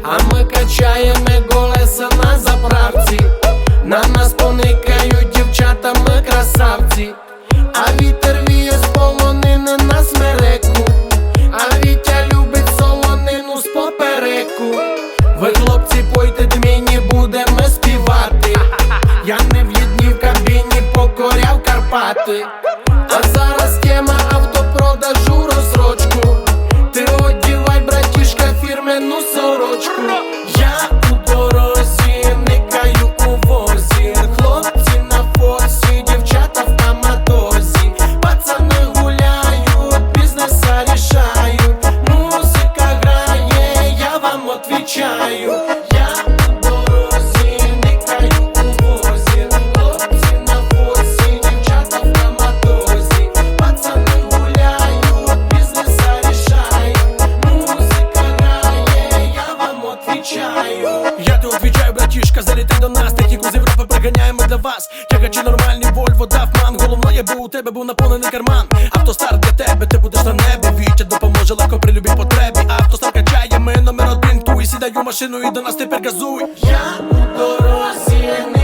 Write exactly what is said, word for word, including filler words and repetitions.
а ми качаємо колеса на заправці. На нас поникають дівчата, ми красавці. А вітер віє з полонини на смереку, а Вітя любить солонину з попереку. Ви, хлопці, пойте мені, будемо співати. Я не в єдній в кабіні покоряв Карпати. А зараз тема автопродажу розсрочку. Ти одівай, братішка, фірменну сорочку. Я у дорозі, никаю у возі. Хлопці на фосі, дівчата в таматозі. Пацани гуляють, бізнеса рішають. Музика грає, я вам отвічаю. Я у дорозі, никаю у возі. Хлопці на фосі, дівчата в таматозі. Пацани гуляють, бізнеса рішають. Музика грає, я вам отвічаю. Я то отвічаю, братішка, залітай до нас. Техніку з Європи приганяємо для вас. Тягачі нормальні, Вольво, Дафман. Головне, бо у тебе був наповнений карман. Автостар для тебе, ти будеш на небі. Вітя допоможе легко при любій потребі. Автостар качає, ми номер один. Туй, сідай у машину і до нас тепер газуй. Я у дорозі,